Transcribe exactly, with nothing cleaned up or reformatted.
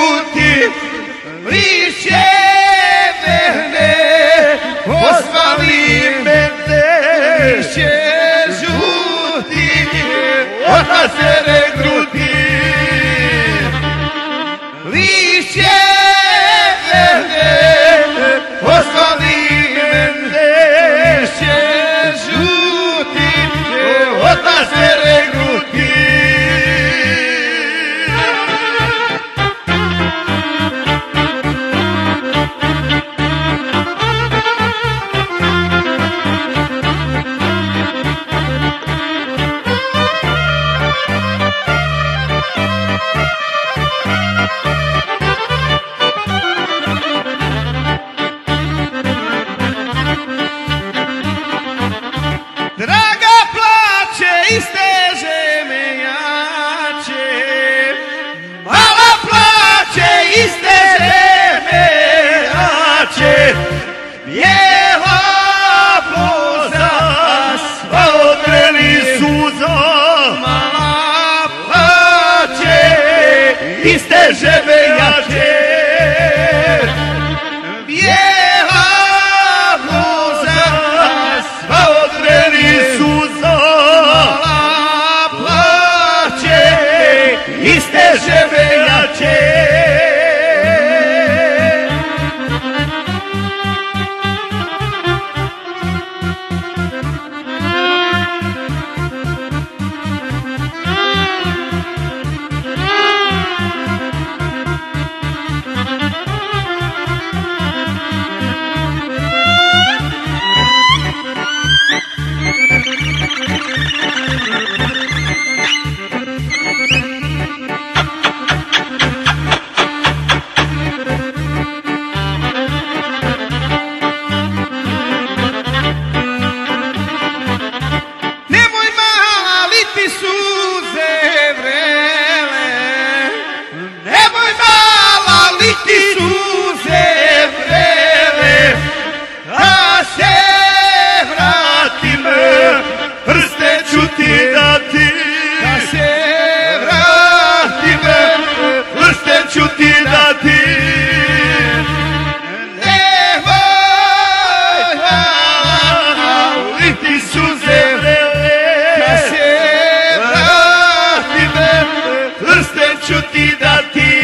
žuti, lišće mene, osvali mene, lišće žuti, otac se regruti, lišće mene, osvali mene, lišće žuti, otac se regruti. Draga plaće isteže me jače, mala plaće isteže me jače, bijela bluza sva odreli suza, mala plaće isteže me jače, bijela bluza sva odreli suza, mala plaće isteže me jače. Nemoj mala liti suze vrele, nemoj mala liti suze vrele, da se vratim, prste ću ti dati, da se vratim, prste ću ti dati. Nemoj mala liti suze vrele, da se vratim, prste ću ti dati.